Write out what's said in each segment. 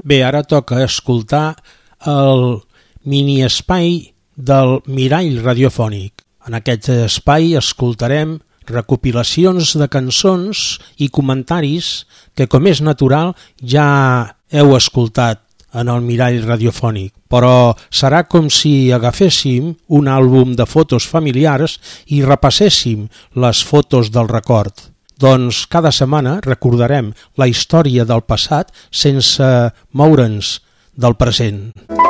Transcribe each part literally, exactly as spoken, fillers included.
Bé, ara toca escoltar el mini-espai del Mirall Radiofònic. En aquest espai escoltarem recopilacions de cançons i comentaris que, com és natural, ja heu escoltat en el Mirall Radiofònic, però serà com si agaféssim un àlbum de fotos familiars i repasséssim les fotos del record. Doncs cada setmana recordarem la història del passat sense moure'ns del present.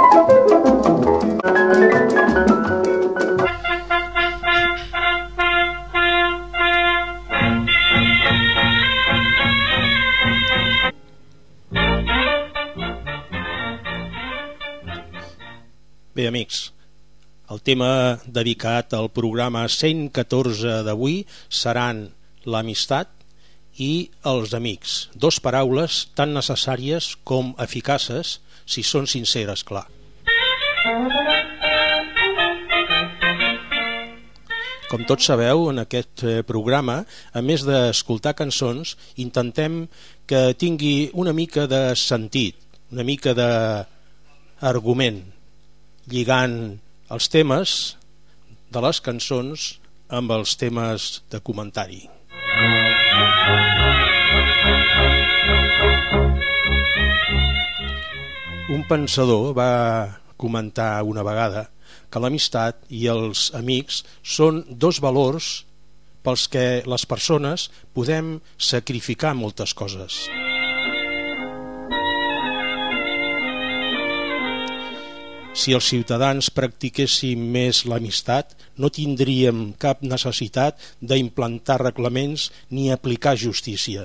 Bé, amics, el tema dedicat al programa cent catorze d'avui seran l'amistat i els amics, dos paraules tan necessàries com eficaces, si són sinceres, clar. Com tots sabeu, en aquest programa, a més d'escoltar cançons, intentem que tingui una mica de sentit, una mica d'argument, lligant els temes de les cançons amb els temes de comentari. Un pensador va comentar una vegada que l'amistat i els amics són dos valors pels que les persones podem sacrificar moltes coses. Si els ciutadans practiquéssim més l'amistat, no tindríem cap necessitat d'implantar reglaments ni aplicar justícia.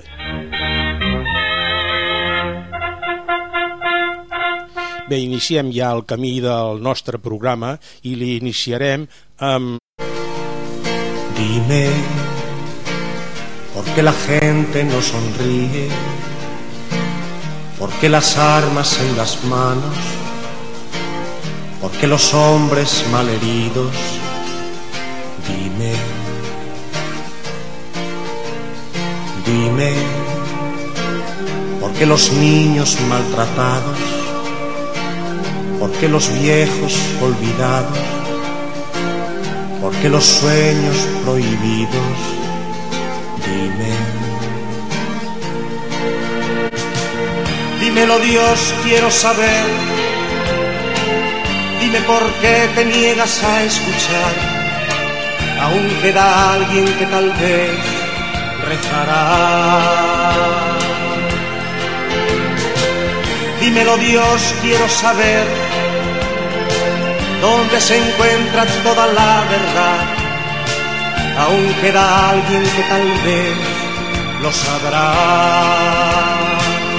Bé, iniciem ja el camí del nostre programa i l'iniciarem amb... Dime, ¿por qué la gente no sonríe? ¿Por qué las armas en las manos? ¿Por qué los hombres malheridos? Dime, dime, ¿por qué los niños maltratados? ¿Por qué los viejos olvidados? ¿Por qué los sueños prohibidos? Dime, dímelo Dios, quiero saber. Dime por qué te niegas a escuchar. Aún queda alguien que tal vez rezará. Dímelo Dios, quiero saber dónde se encuentra toda la verdad. Aún queda alguien que tal vez lo sabrá.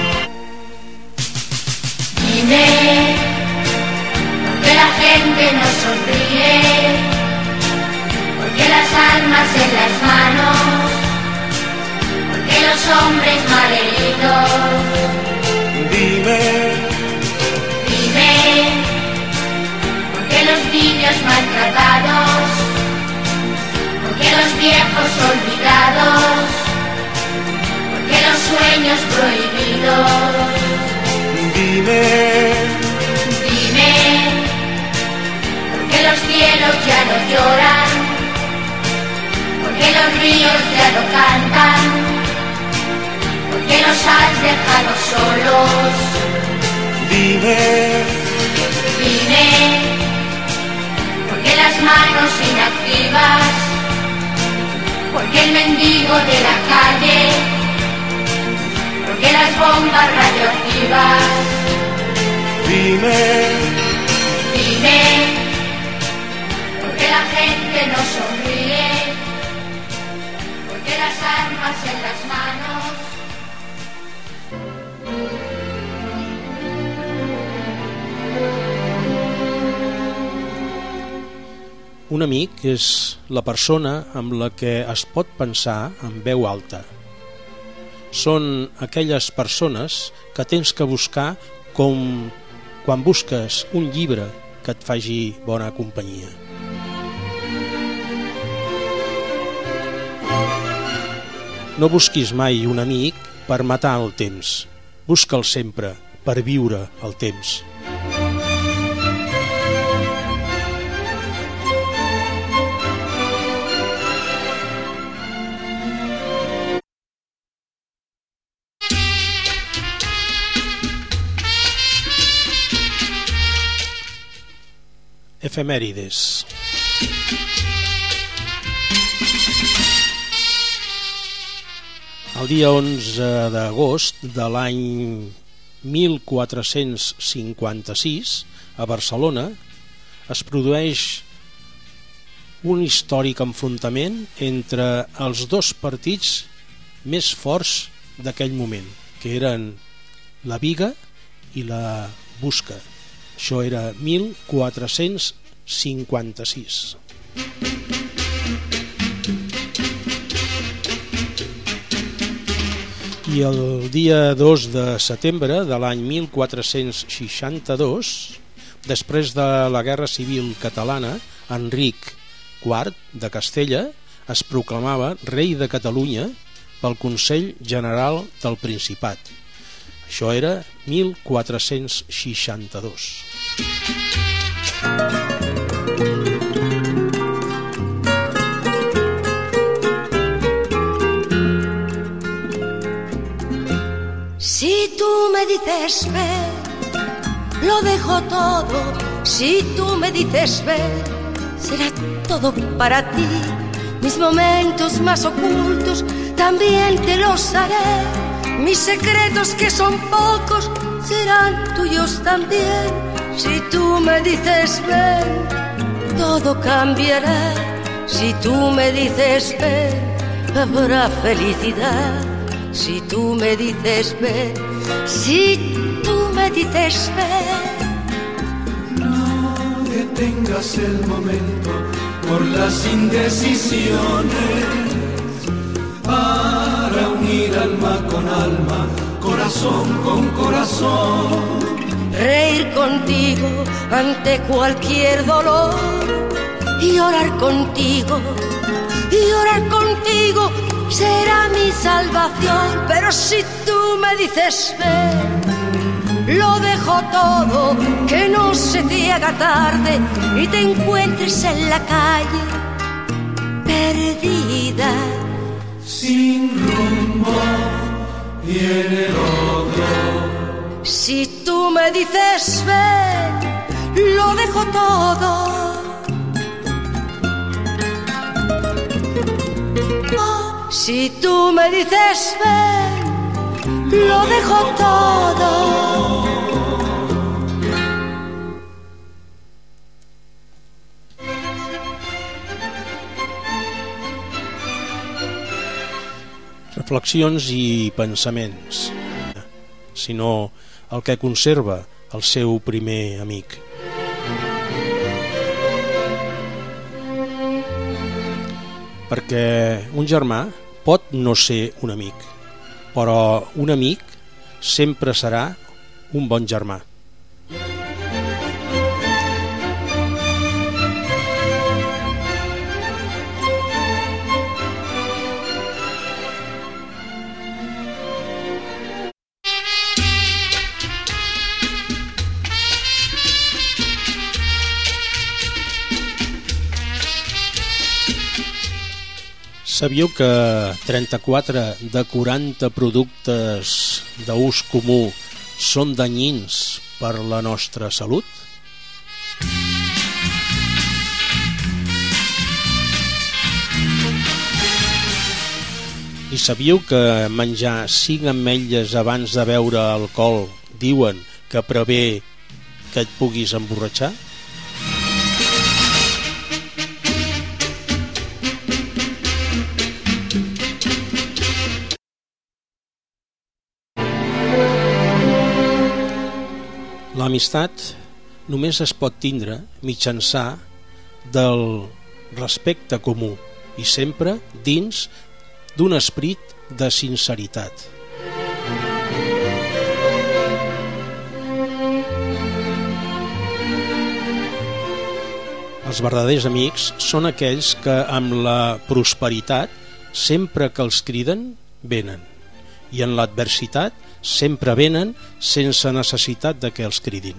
Dime, ¿por qué la gente no sonríe? ¿Por qué las armas en las manos? ¿Por qué los hombres malheridos? Dime, dime, ¿por qué los niños maltratados? ¿Por qué los viejos olvidados? ¿Por qué los sueños prohibidos? Dime, dime, ¿por qué los cielos ya no lloran? ¿Por qué los ríos ya no cantan? ¿Por qué los has dejado solos? Dime, dime, ¿por qué las manos inactivas? ¿Por qué el mendigo de la calle? ¿Por qué las bombas radioactivas? Dime, dime, ¿por qué la gente no sonríe? ¿Por qué las armas en las manos? Un amic és la persona amb la que es pot pensar en veu alta. Són aquelles persones que tens que buscar com quan busques un llibre que et faci bona companyia. No busquis mai un amic per matar el temps. Busca'l sempre per viure el temps. Efemèrides. El dia onze d'agost de l'any mil quatre-cents cinquanta-sis, a Barcelona, es produeix un històric enfrontament entre els dos partits més forts d'aquell moment, que eren la Biga i la Busca. Això era mil quatre-cents cinquanta-sis. I el dia dos de setembre de l'any mil quatre-cents seixanta-dos, després de la Guerra Civil Catalana, Enric quart de Castella es proclamava rei de Catalunya pel Consell General del Principat. Això era mil quatre-cents seixanta-dos. Si tú me dices ven, lo dejo todo. Si tú me dices ven, será todo para ti. Mis momentos más ocultos también te los haré. Mis secretos, que son pocos, serán tuyos también. Si tú me dices ven, todo cambiará. Si tú me dices ven, habrá felicidad. Si tú me dices ven, si tú me dices ven. No detengas el momento por las indecisiones, para unir alma con alma, corazón con corazón. Reír contigo ante cualquier dolor y orar contigo, y orar contigo será mi salvación. Pero si tú me dices ven, lo dejo todo, que no se te haga tarde y te encuentres en la calle perdida, sin rumbo y en el otro. Si tú me dices ven, lo dejo todo. Oh, si tú me dices ven, lo dejo todo. Reflexions i pensaments, sinó el que conserva el seu primer amic. Perquè un germà pot no ser un amic, però un amic sempre serà un bon germà. Sabíeu que trenta-quatre de quaranta productes d'ús comú són danyins per la nostra salut? I sabíeu que menjar cinc ametlles abans de beure alcohol diuen que prevé que et puguis emborratxar? L'amistat només es pot tindre mitjançant del respecte comú i sempre dins d'un esperit de sinceritat. Els verdaders amics són aquells que amb la prosperitat, sempre que els criden, venen. i en l'adversitat sempre venen sense necessitat de que els cridin.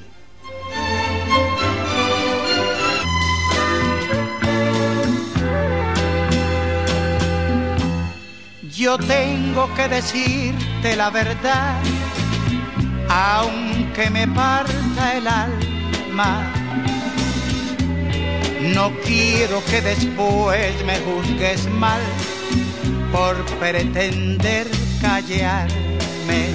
Yo tengo que decirte la verdad, aunque me parta el alma. No quiero que después me juzgues mal por pretender callarme.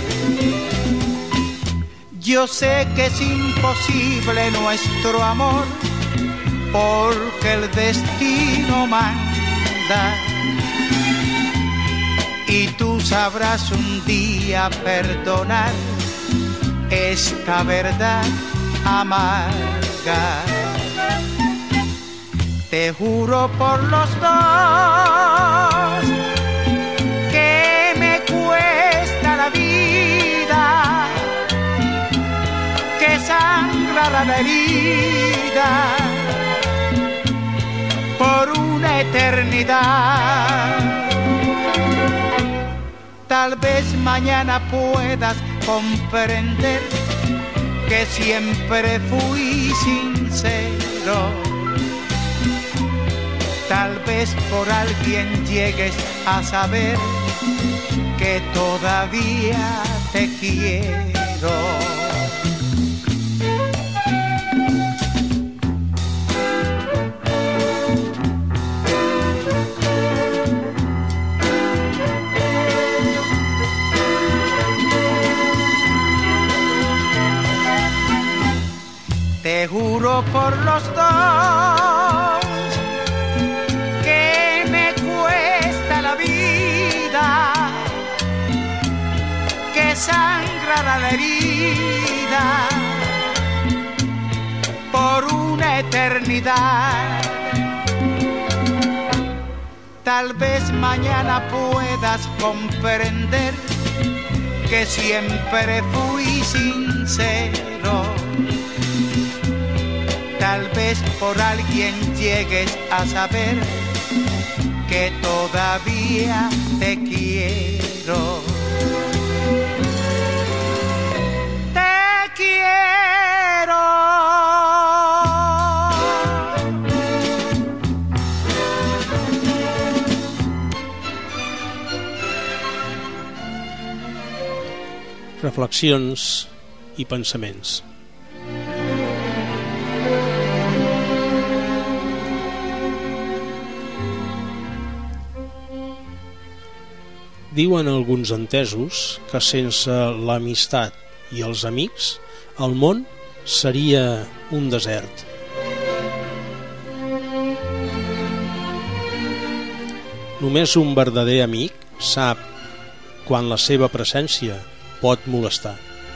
Yo sé que es imposible nuestro amor, porque el destino manda. Y tú sabrás un día perdonar esta verdad amarga. Te juro por los dos que me cuesta la vida, que sangra la herida por una eternidad. Tal vez mañana puedas comprender que siempre fui sincero. Tal vez por alguien llegues a saber que todavía te quiero. Te juro por los dos que me cuesta la vida, que sangrará la herida por una eternidad. Tal vez mañana puedas comprender que siempre fui sincero. Tal vez por alguien llegues a saber que todavía te quiero. Te quiero. Reflexions i pensaments. Diuen alguns entesos que sense l'amistat i els amics el món seria un desert. Només un verdader amic sap quan la seva presència pot molestar.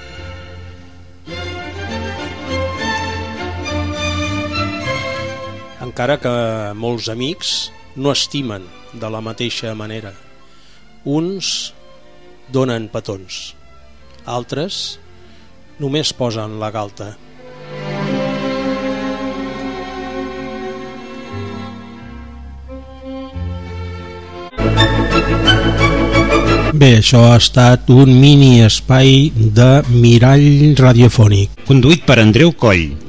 Encara que molts amics no estimen de la mateixa manera. Uns donen petons, altres només posen la galta. Bé, això ha estat un mini espai de Mirall Radiofònic. Conduït per Andreu Coll.